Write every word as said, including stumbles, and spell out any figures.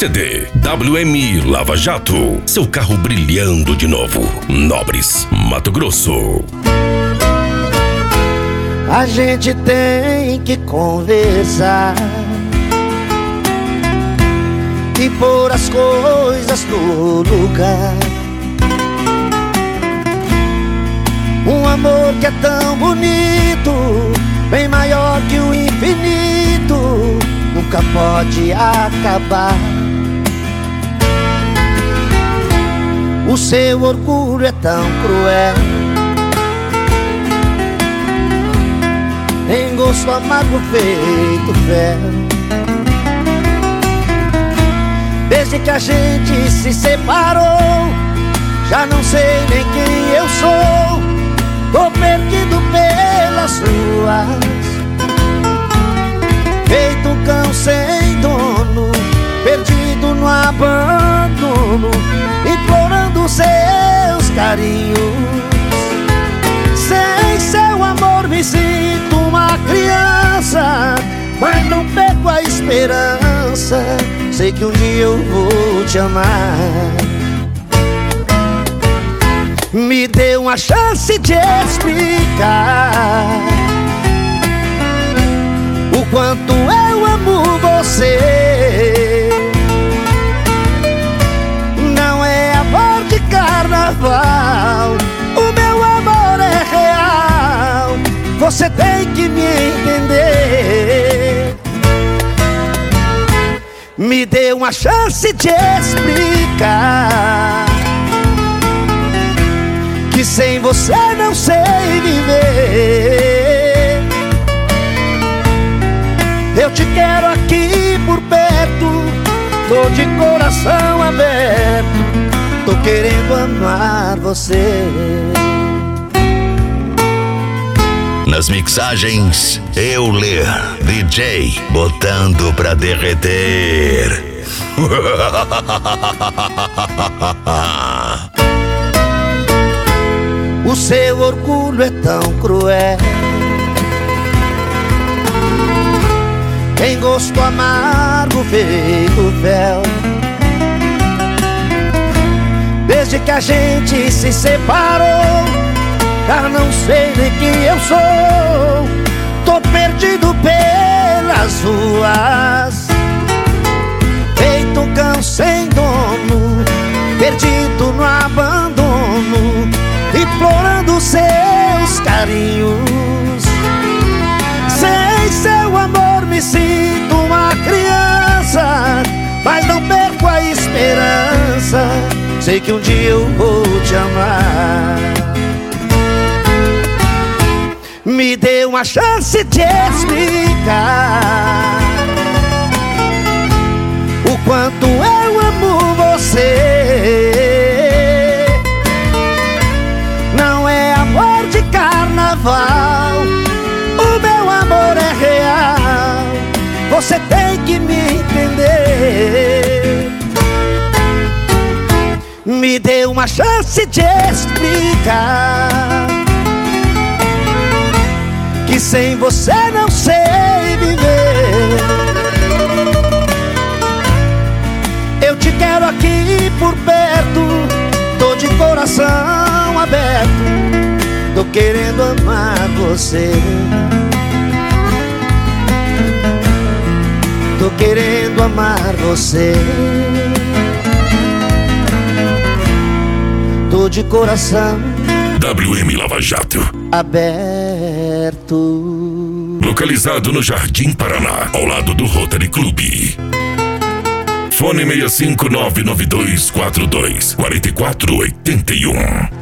C D. W M Lava Jato, seu carro brilhando de novo. Nobres, Mato Grosso. A gente tem que conversar e pôr as coisas no lugar. Um amor que é tão bonito, bem maior que o infinito, nunca pode acabar. O seu orgulho é tão cruel, tem gosto amargo feito fel. Desde que a gente se separou, já não sei nem quem eu sou. Tô perdido pelas ruas, feito um cão sem dono, perdido no abandono, implorando seus carinhos. Sem seu amor me sinto uma criança, mas não perco a esperança. Sei que um dia eu vou te amar. Me dê uma chance de explicar o quanto eu amo você. Não é amor de carnaval, o meu amor é real. Você tem que me entender. Me dê uma chance de explicar que sem você não sei viver. Eu te quero aqui por perto, tô de coração aberto, tô querendo amar você. Nas mixagens, Euler, D J, botando pra derreter. O seu orgulho é tão cruel, tem gosto amargo feito fel. Desde que a gente se separou, já não sei nem quem eu sou. Tô perdido pelas ruas, feito um cão sem dono, perdido no abandono, implorando seus carinhos. Sem seu amor me sinto uma criança, mas não perco a esperança. Sei que um dia eu vou te amar. Me dê uma chance de explicar o quanto eu amo você. Não é amor de carnaval, o meu amor é real. Você tem que me entender. Me dê uma chance de explicar que sem você não sei viver. Eu te quero aqui por perto, tô de coração aberto, tô querendo amar você. Tô querendo amar você. Tô de coração W M Lava Jato aberto. Localizado no Jardim Paraná, ao lado do Rotary Clube. Fone seis cinco nove nove dois quatro dois quatro quatro oito um.